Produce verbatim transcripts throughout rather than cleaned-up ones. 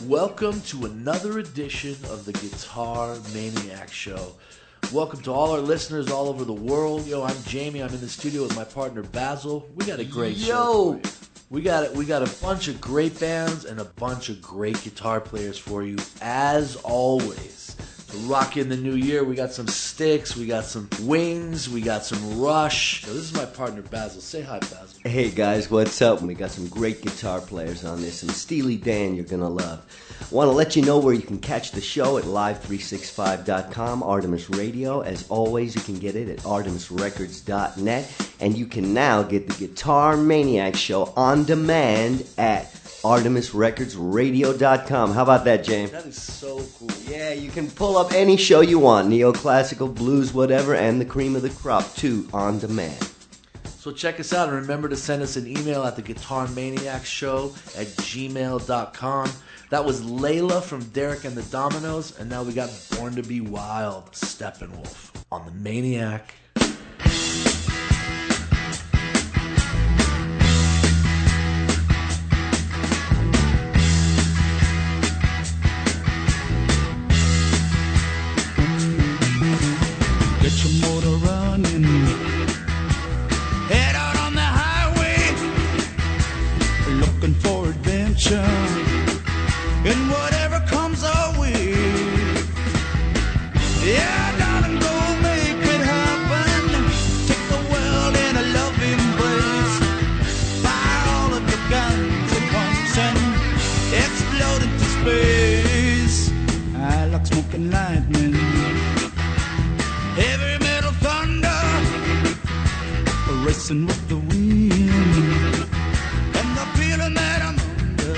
Welcome to another edition of the Guitar Maniac Show. Welcome to all our listeners all over the world. Yo, I'm Jamie. I'm in the studio with my partner Basil. We got a great Yo. show for you. We got it. We got a bunch of great bands and a bunch of great guitar players for you, as always. To rock in the new year, we got some Styx, we got some Wings, we got some Rush. So this is my partner Basil. Say hi, Basil. Hey guys, what's up? We got some great guitar players on this, some Steely Dan you're gonna love. Want to let you know where you can catch the show at live three sixty-five dot com, Artemis Radio. As always, you can get it at artemis records dot net, and you can now get the Guitar Maniac Show on demand at artemis records radio dot com. How about that, James? That is so cool. Yeah, you can pull up any show you want, neoclassical, blues, whatever, and the cream of the crop, too, on demand. So check us out, and remember to send us an email at the Guitar Maniac Show at gmail dot com. That was Layla from Derek and the Dominoes, and now we got Born to Be Wild, Steppenwolf, on the Maniac. Get your motor running, head out on the highway, looking for adventure, and whatever comes our way. Yeah, darling, go make it happen. Take the world in a love embrace. Fire all of your guns at once and explode into space. I like smoking lightning, heavy metal thunder, racing with the wind, and the feeling that I'm under.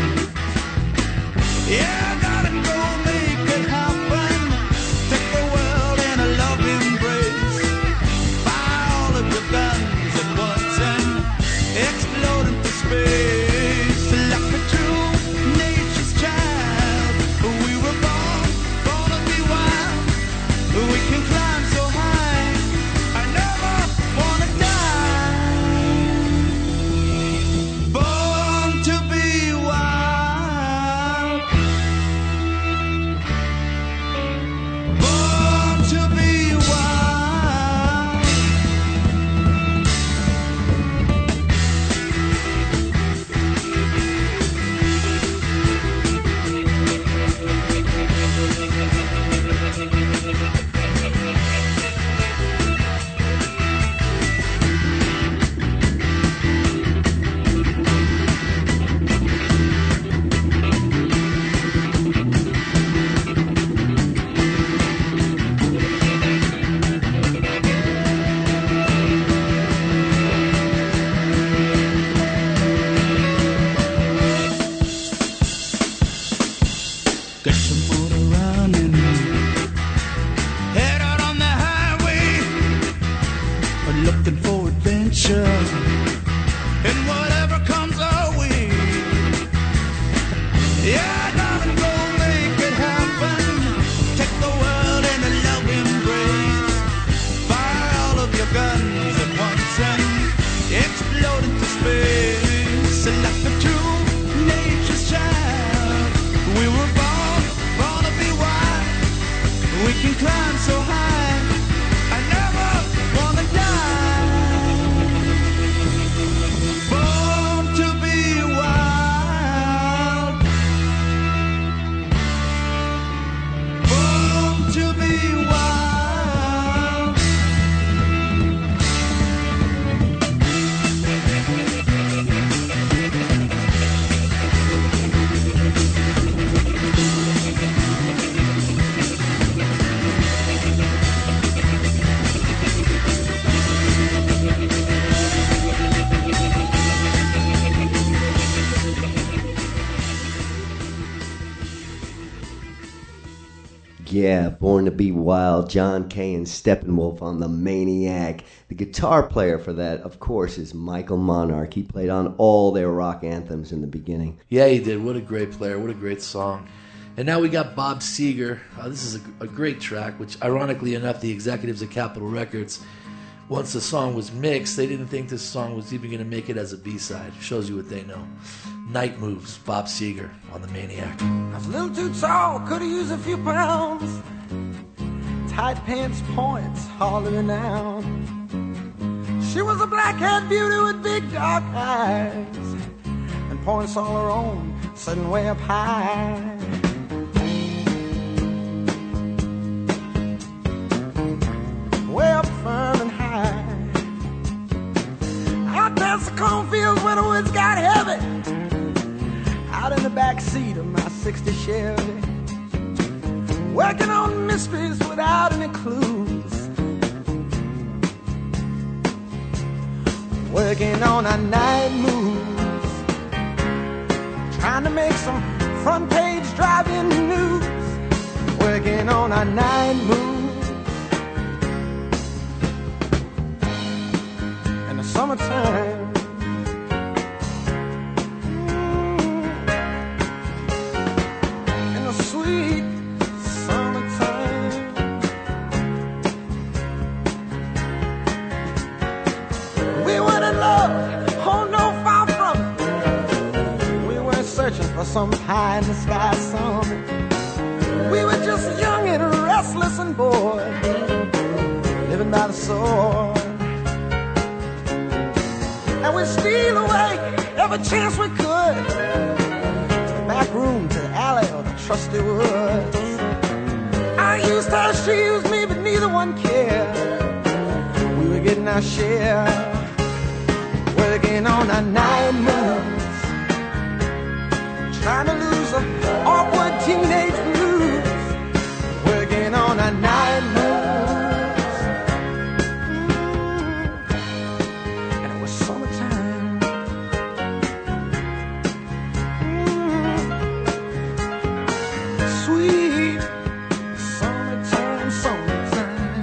Yeah, darling, go make it happen. Take the world in a love embrace. Fire all of your guns at once and explode into space. Like a true nature's child, we were born, born to be wild. We can climb so high, I never wanna die. Born to be wild. Born to be wild. Get your motor running, head out on the highway, looking for adventure, and whatever comes our way. Yeah, darling, go make it happen. Take the world in a love embrace. Fire all of your guns at once and explode into space. Like the true nature's child, we were born, born to be wild. We can climb so high, I never wanna die. Born to be wild. Born to be wild. Yeah, Born to Be Wild, John Kay and Steppenwolf on the Maniac. The guitar player for that, of course, is Michael Monarch. He played on all their rock anthems in the beginning. Yeah, he did. What a great player. What a great song. And now we got Bob Seger. Uh, this is a, a great track, which ironically enough, the executives at Capitol Records, once the song was mixed, they didn't think this song was even going to make it as a B-side. Shows you what they know. Night Moves, Bob Seger on the Maniac. I was a little too tall, could have used a few pounds. Tight pants points, hollering out. She was a black-haired beauty with big dark eyes, and points all her own, sitting way up high. Way up firm and high. Out past the cornfields where the woods got heavy. Out in the back seat of my sixty Chevy, working on mysteries without any clues, working on our night moves, trying to make some front page driving news, working on our night moves in the summertime. For some pie in the sky summit, we were just young and restless and bored, living by the sword. And we'd steal away every chance we could, to the back room, to the alley, or the trusty woods. I used her, she used me, but neither one cared. We were getting our share, working on our night moves, trying to lose an awkward teenage blues, working on our night moves. Mm. And it was summertime. Mm. Sweet summertime, summertime.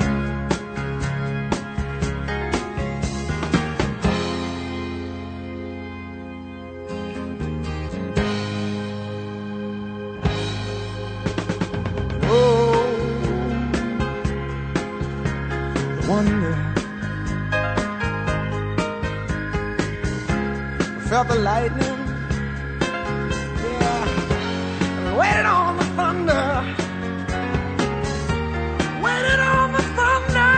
Wonder, we felt the lightning, yeah, and waited on the thunder, waited on the thunder.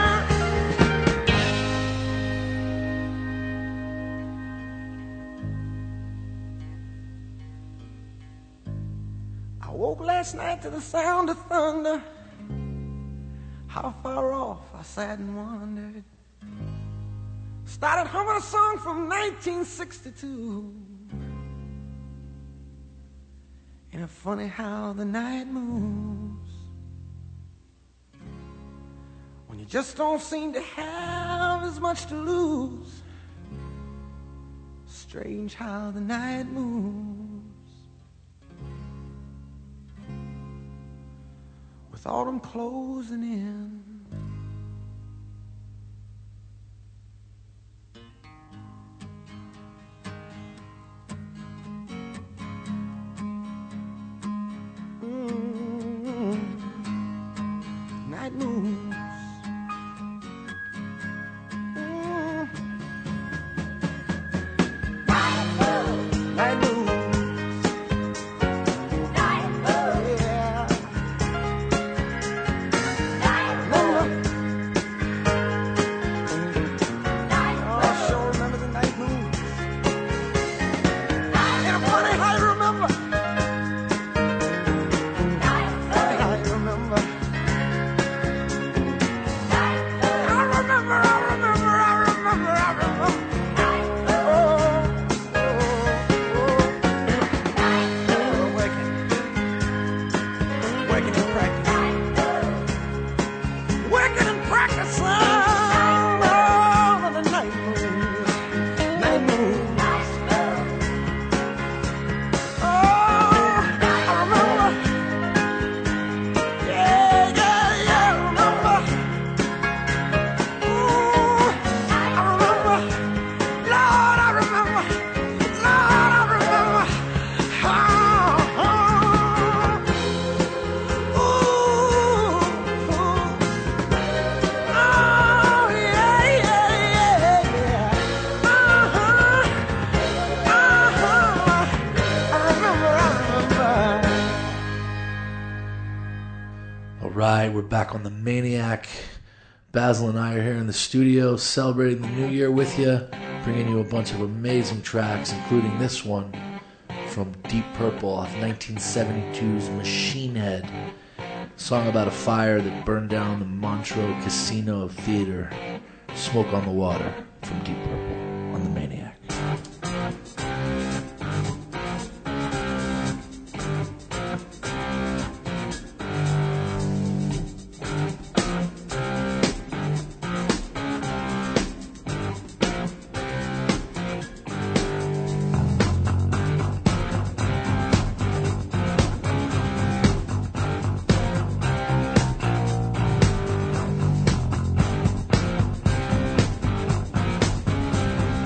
I woke last night to the sound of thunder. How far off I sat and wondered. Started humming a song from nineteen sixty-two. Ain't it funny how the night moves, when you just don't seem to have as much to lose. Strange how the night moves, with autumn closing in. Mm-hmm. Night moves. Mm. Night moves. Night moves. Night moves. Yeah. Night moves. right, we're back on the Maniac. Basil and I are here in the studio celebrating the new year with you, bringing you a bunch of amazing tracks, including this one from Deep Purple off nineteen seventy-two's Machine Head. A song about a fire that burned down the Montreux Casino Theater. Smoke on the Water from Deep Purple on the Maniac. Thank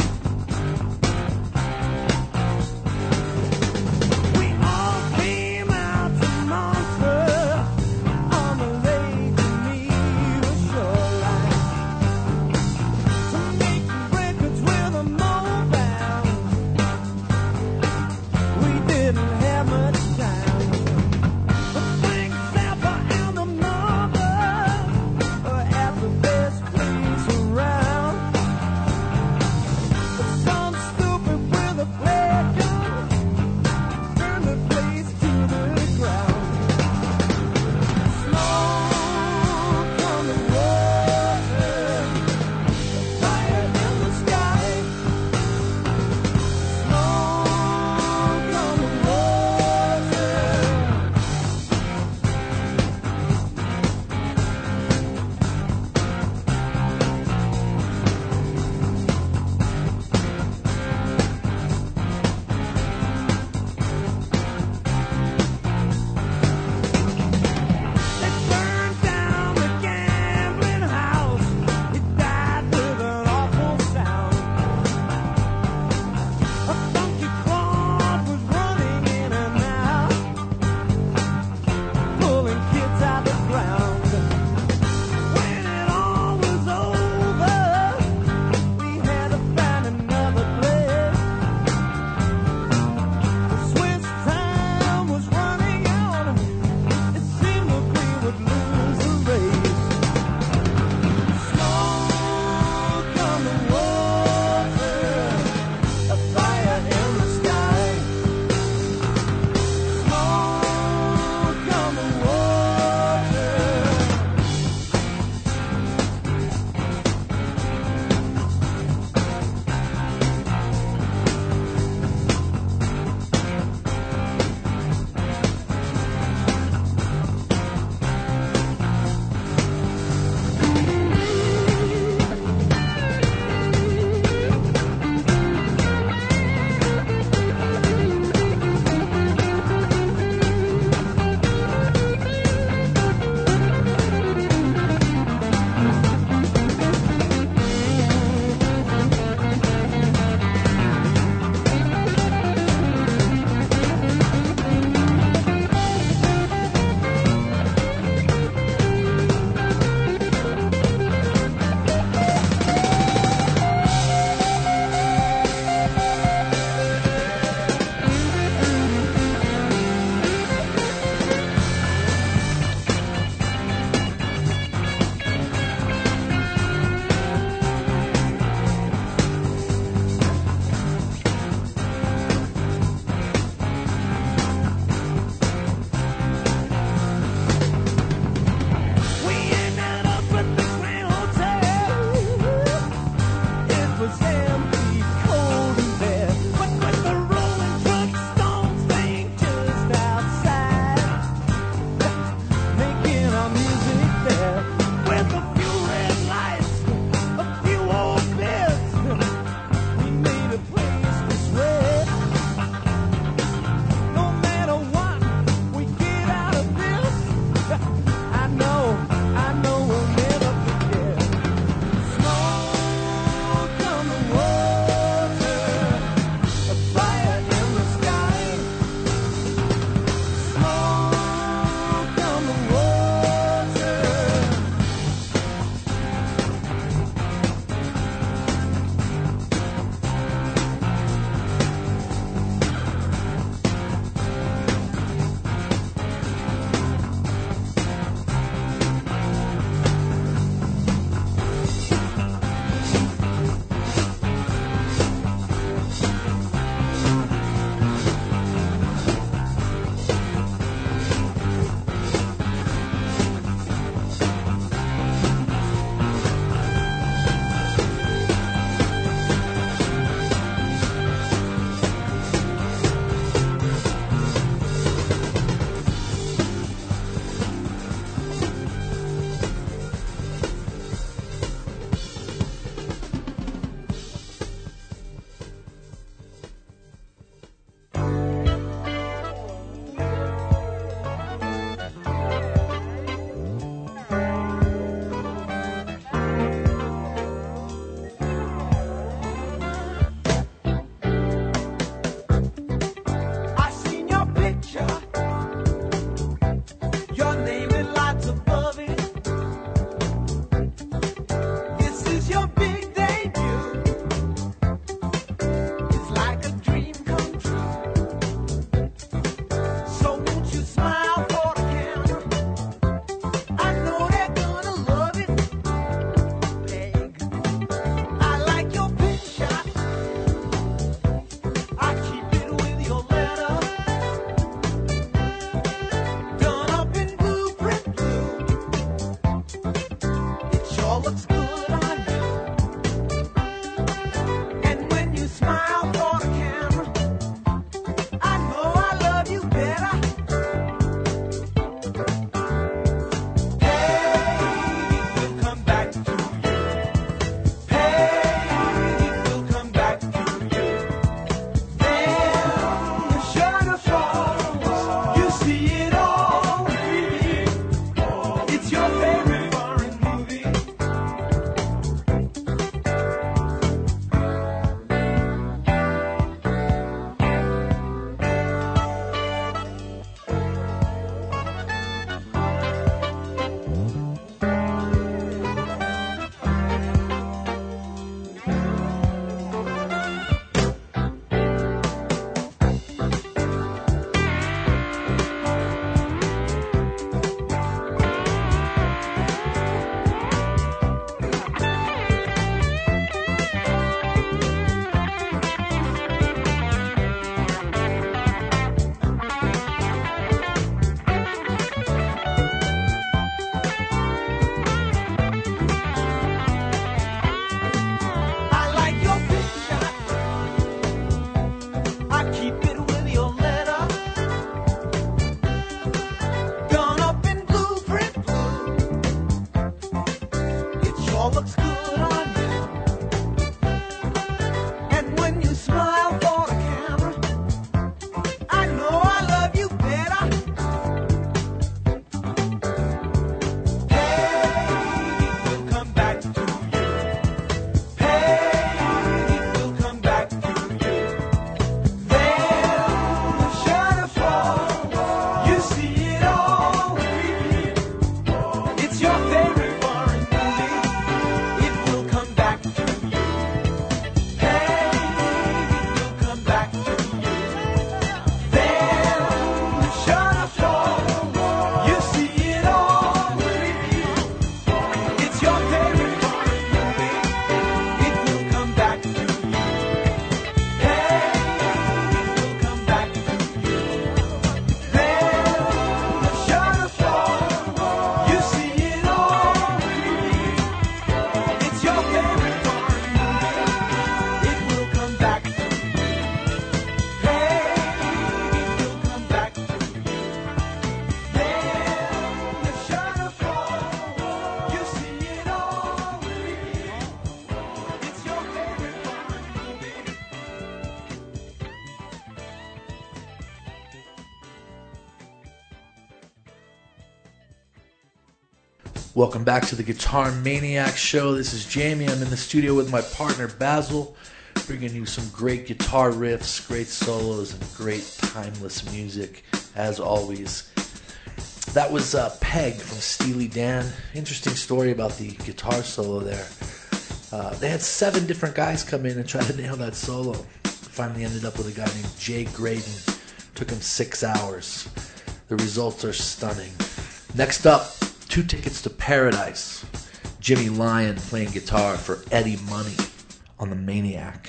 Welcome back to the Guitar Maniac Show. This is Jamie. I'm in the studio with my partner Basil, bringing you some great guitar riffs, great solos, and great timeless music, as always. That was uh, Peg from Steely Dan. Interesting story about the guitar solo there. Uh, they had seven different guys come in and try to nail that solo. Finally ended up with a guy named Jay Graydon. Took him six hours. The results are stunning. Next up, Two Tickets to Paradise. Jimmy Lyon playing guitar for Eddie Money on the Maniac.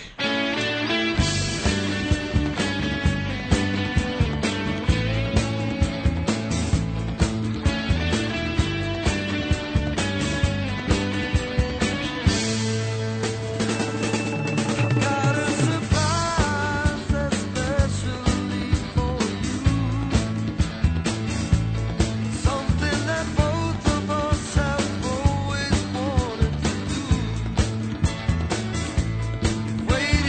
Wait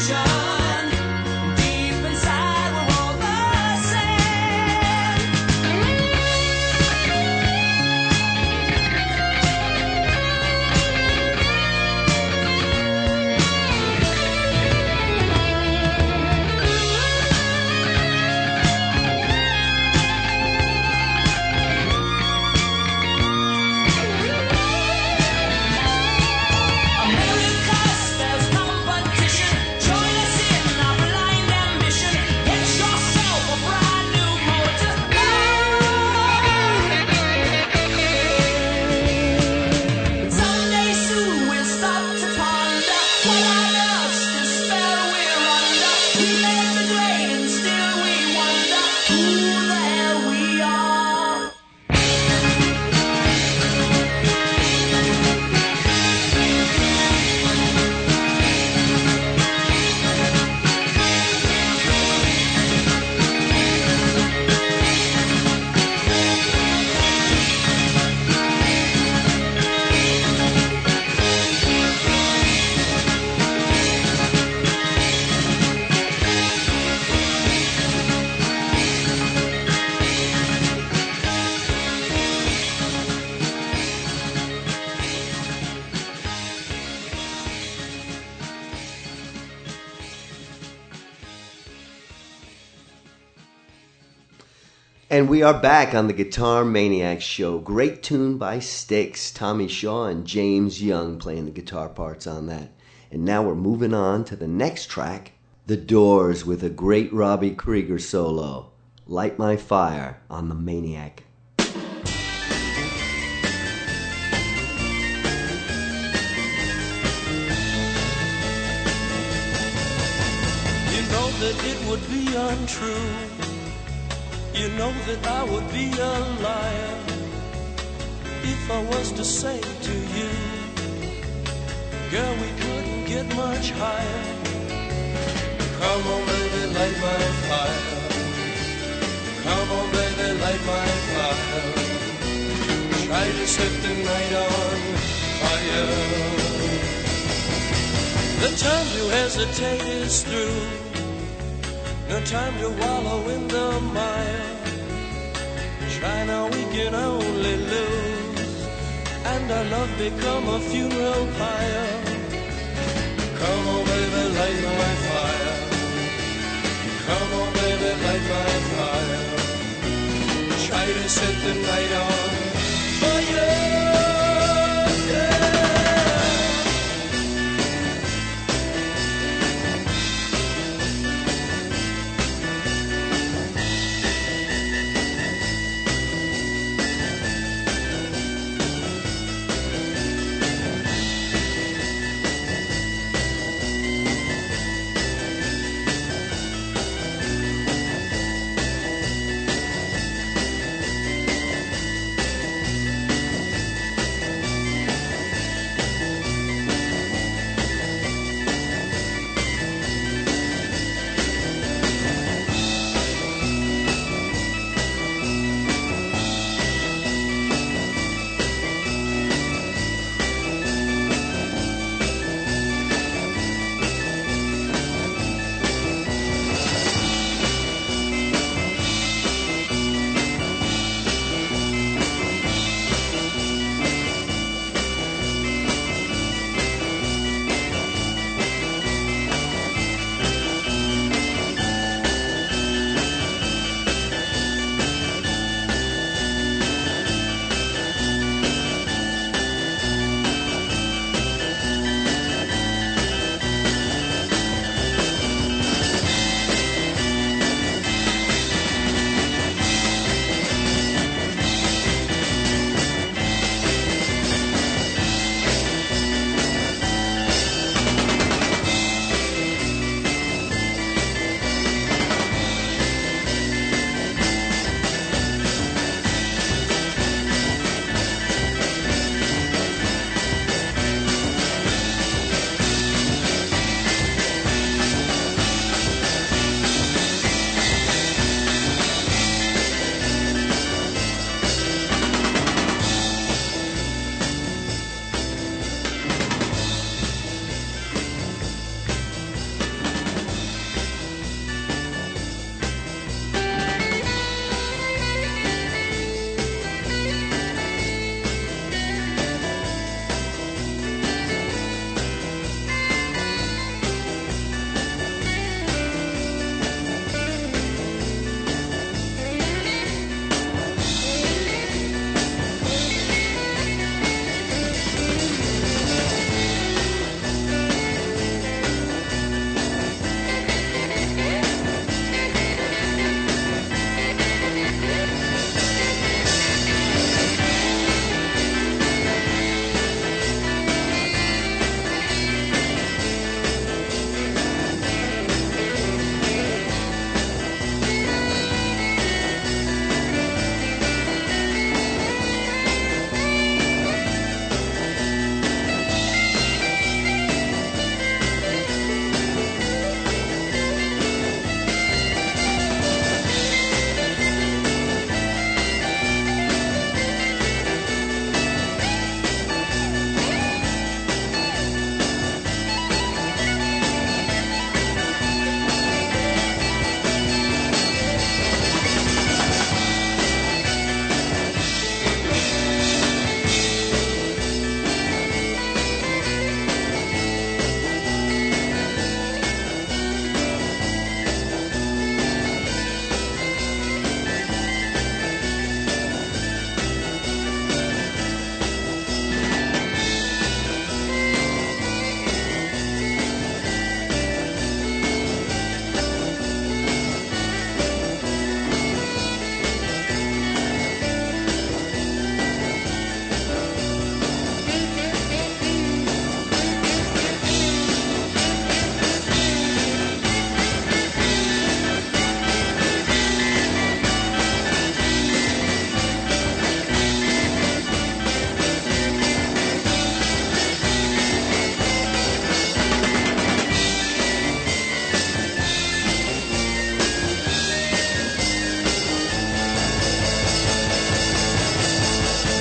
And we are back on the Guitar Maniacs show. Great tune by Styx, Tommy Shaw and James Young playing the guitar parts on that. And now we're moving on to the next track, The Doors with a great Robbie Krieger solo, Light My Fire on the Maniac. You know that it would be untrue. You know that I would be a liar if I was to say to you, girl, we couldn't get much higher. Come on, baby, light my fire. Come on, baby, light my fire. Try to set the night on fire. The time to hesitate is through. No time to wallow in the mire. Try now, we can only lose, and our love become a funeral pyre. Come on, baby, light my fire. Come on, baby, light my fire. Try to set the night on fire.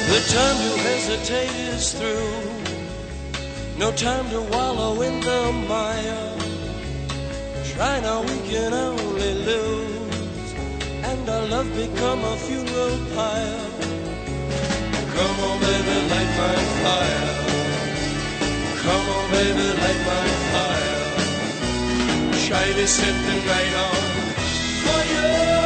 The time to hesitate is through. No time to wallow in the mire. Try now, we can only lose, and our love become a funeral pyre. Come on, baby, light my fire. Come on, baby, light my fire. Try to set the night on fire.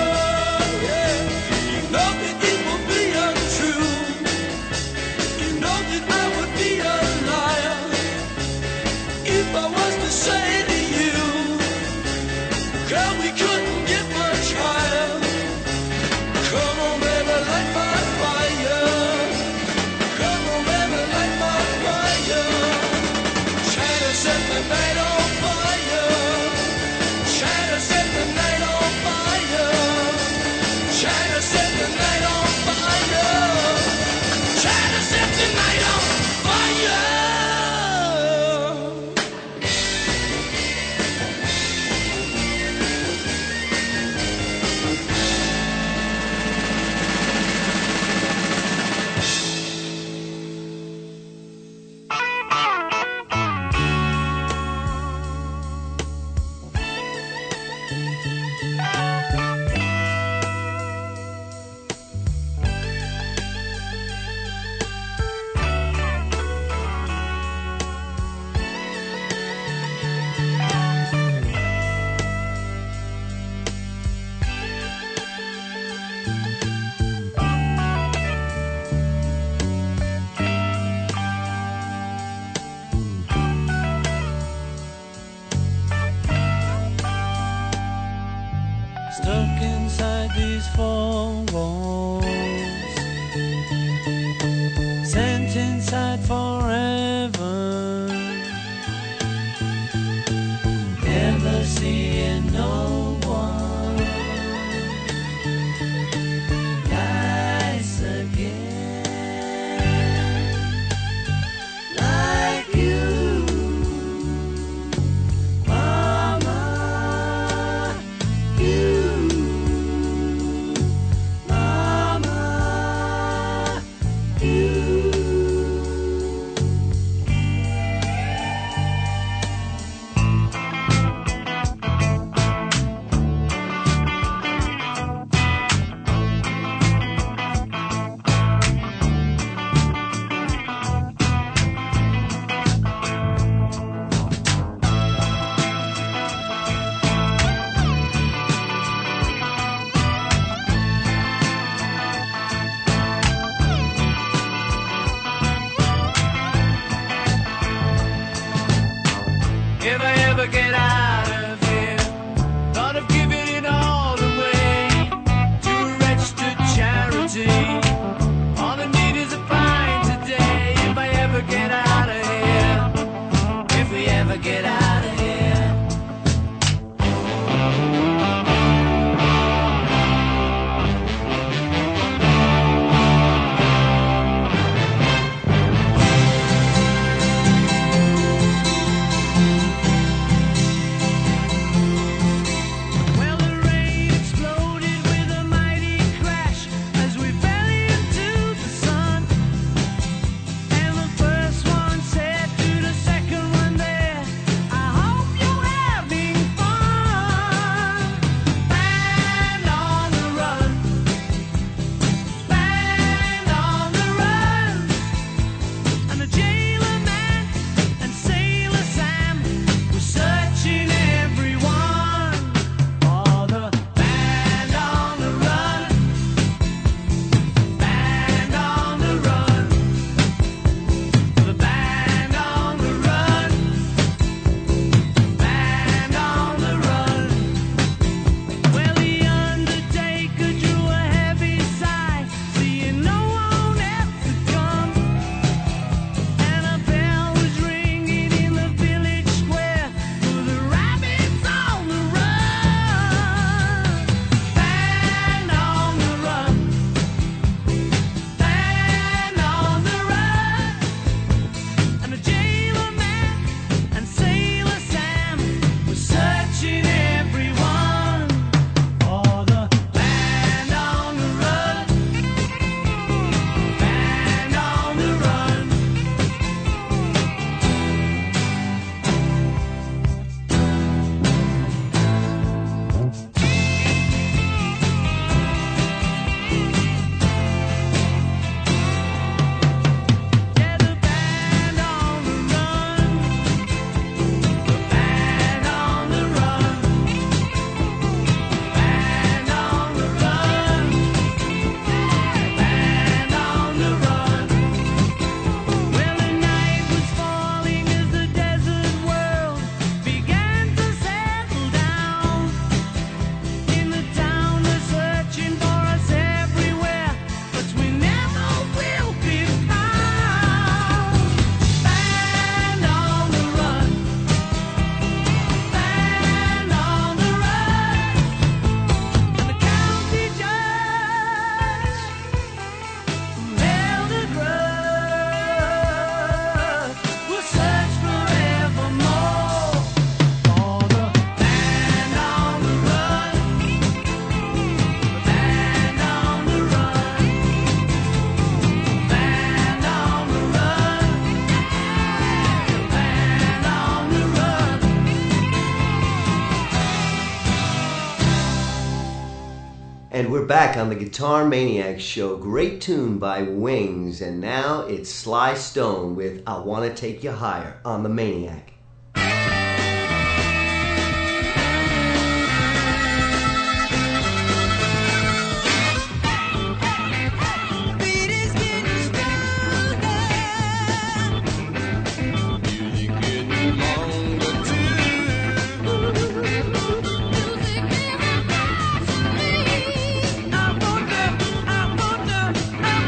If I was to say to you, girl, we couldn't get much higher. Come on, baby, light my fire. Come on, baby, light my fire. Try to set the night on fire. Try to set the night on fire. Try to set the night on fire. Try to set the night on fire. Stuck inside these four walls, sent inside forever, never seeing no one nice again, like you. If I ever get out of here, thought of giving it all away to a registered charity. All I need is a pint today. If I ever get out of here, if we ever get out of here. back on the Guitar Maniacs show. Great tune by Wings, and now it's Sly Stone with I Wanna Take You Higher on the Maniac.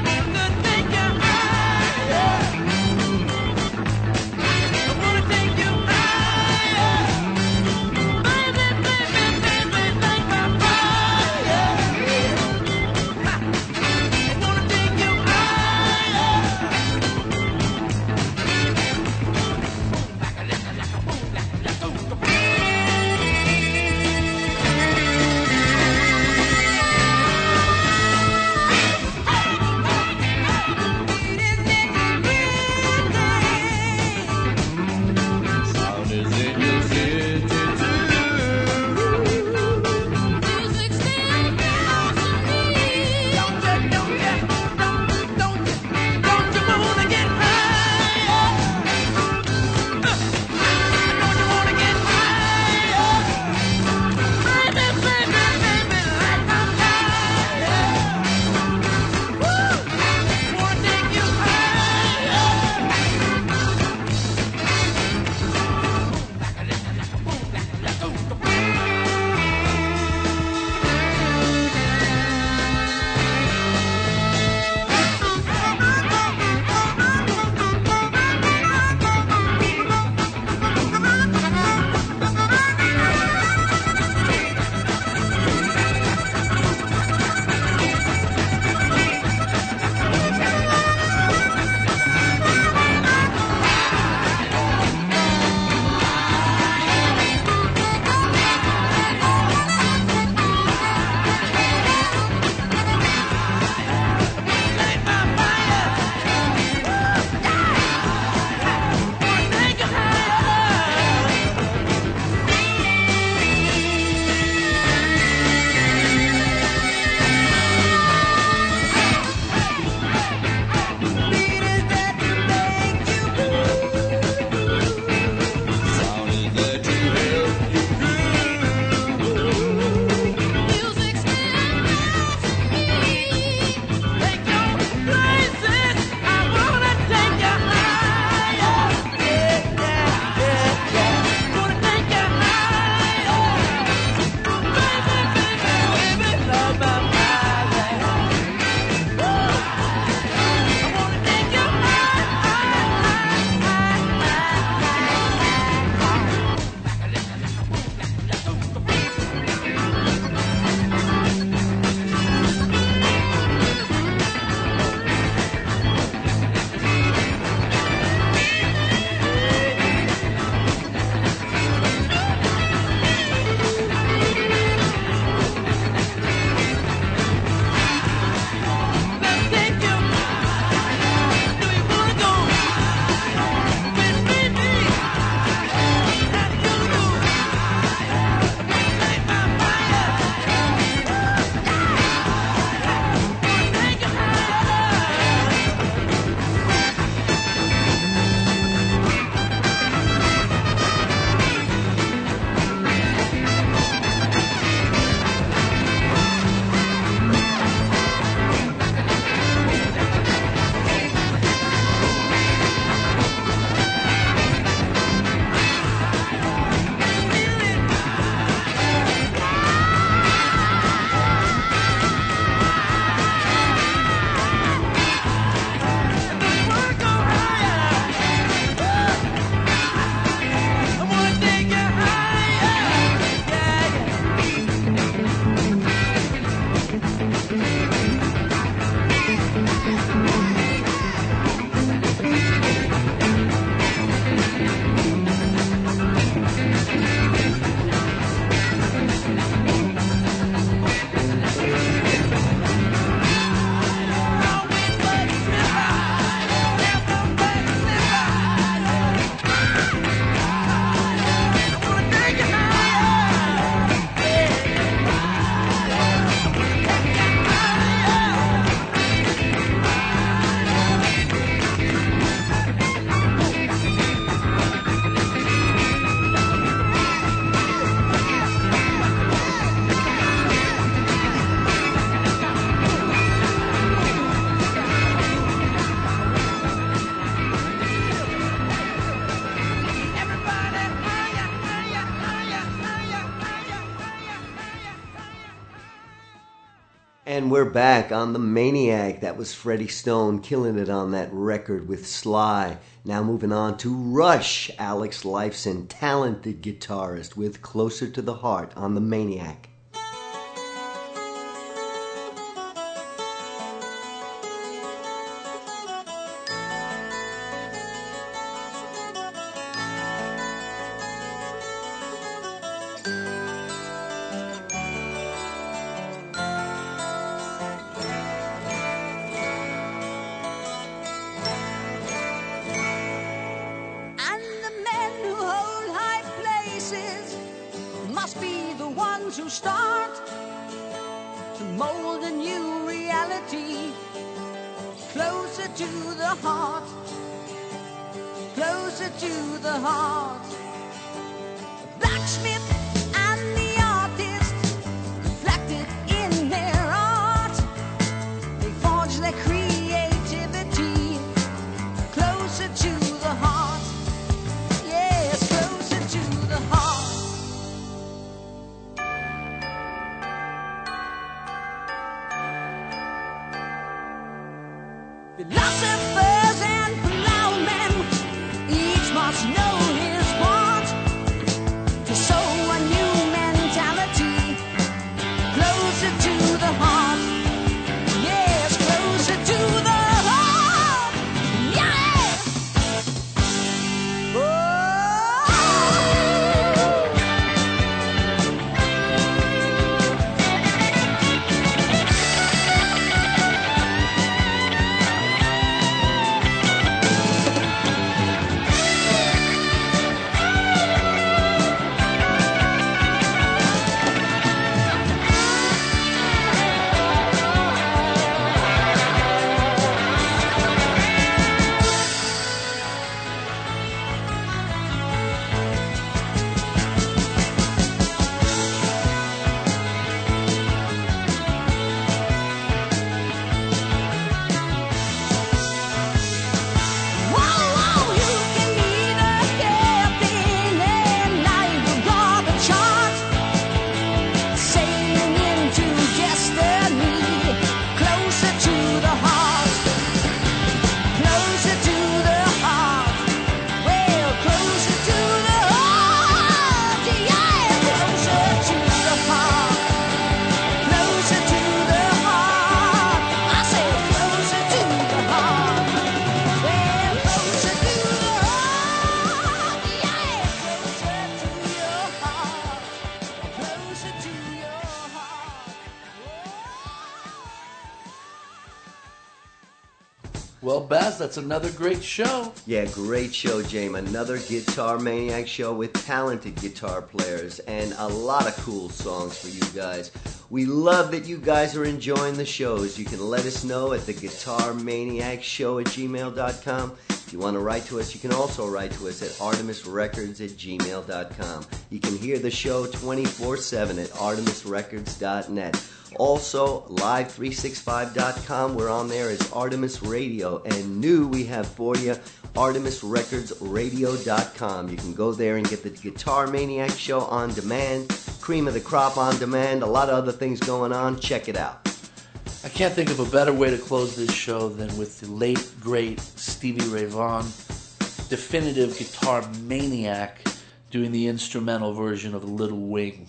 Take you And we're back on The Maniac. That was Freddie Stone killing it on that record with Sly. Now moving on to Rush, Alex Lifeson, talented guitarist with Closer to the Heart on The Maniac. Philosophers and plowmen, each must know his part to sow a new mentality closer to the heart. Yes, closer to the heart. Yeah. Oh. Well, Baz, that's another great show. Yeah, great show, James. Another Guitar Maniac show with talented guitar players and a lot of cool songs for you guys. We love that you guys are enjoying the shows. You can let us know at the guitar maniac show at gmail dot com. If you want to write to us, you can also write to us at artemis records at gmail dot com. You can hear the show twenty-four seven at artemis records dot net. Also, live three sixty-five dot com, we're on there as Artemis Radio. And new we have for you, artemis records radio dot com. You can go there and get the Guitar Maniac show on demand, Cream of the Crop on demand, a lot of other things going on. Check it out. I can't think of a better way to close this show than with the late, great Stevie Ray Vaughan, definitive Guitar Maniac, doing the instrumental version of Little Wing.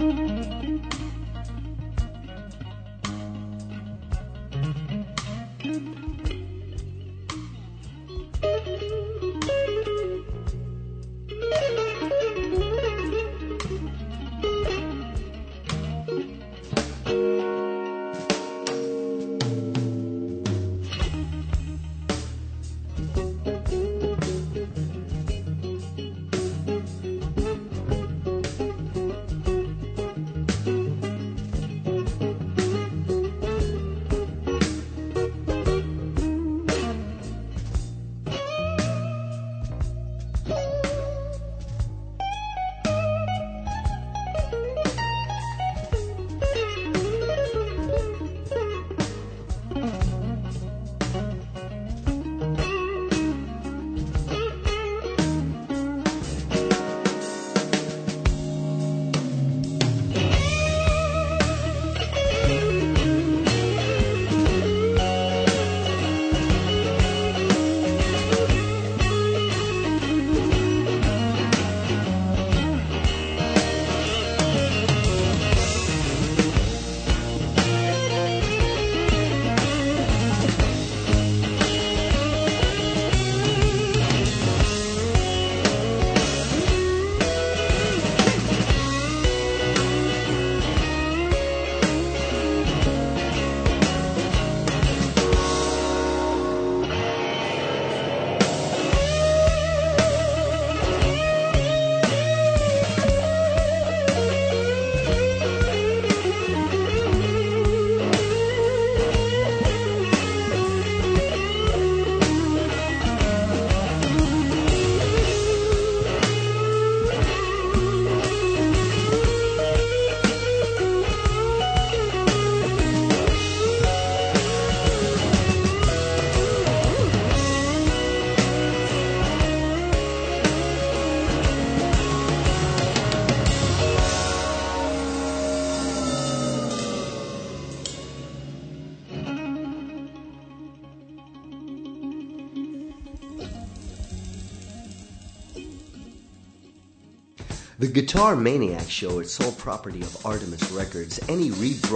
The Guitar Maniac Show is sole property of Artemis Records. Any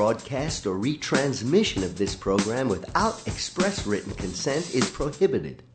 rebroadcast or retransmission of this program without express written consent is prohibited.